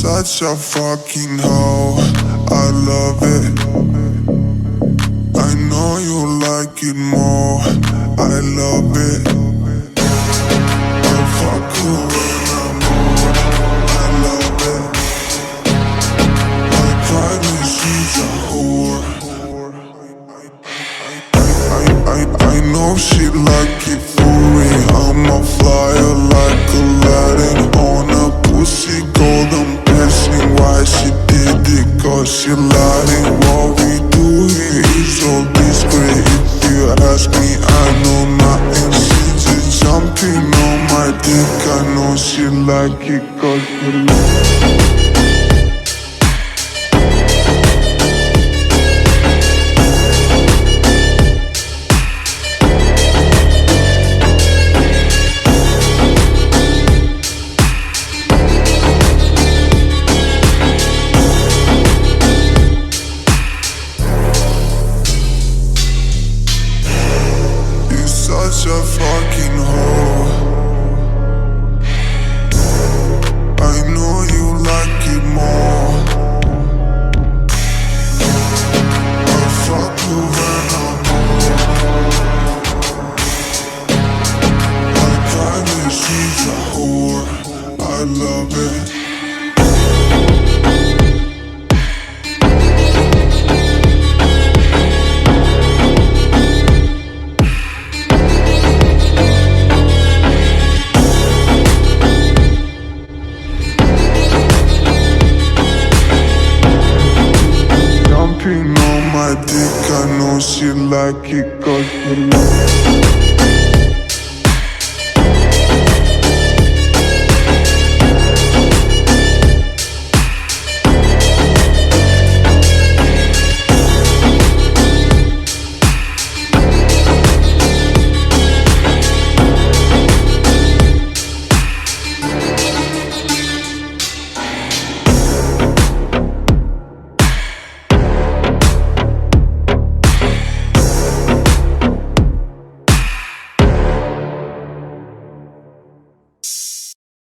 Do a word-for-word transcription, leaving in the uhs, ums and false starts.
Such a fucking hoe, I love it. I know you like it more, I love it. I fuck you when I'm bored, I love it. My private she's a whore. I, I, I know she like it for me. I'm a flyer like Aladdin on a pussy golden piercing. Why she did it? Cause she lied. What we do here is all discreet. If you ask me, I know nothing. She just jumping on my dick. I know she like it cause she like it. Such a fucking hoe. I know you like it more. I fuck you when I'm bored. My private she's a whore, I love it. Jumping on my dick, I know she like it cause she like it.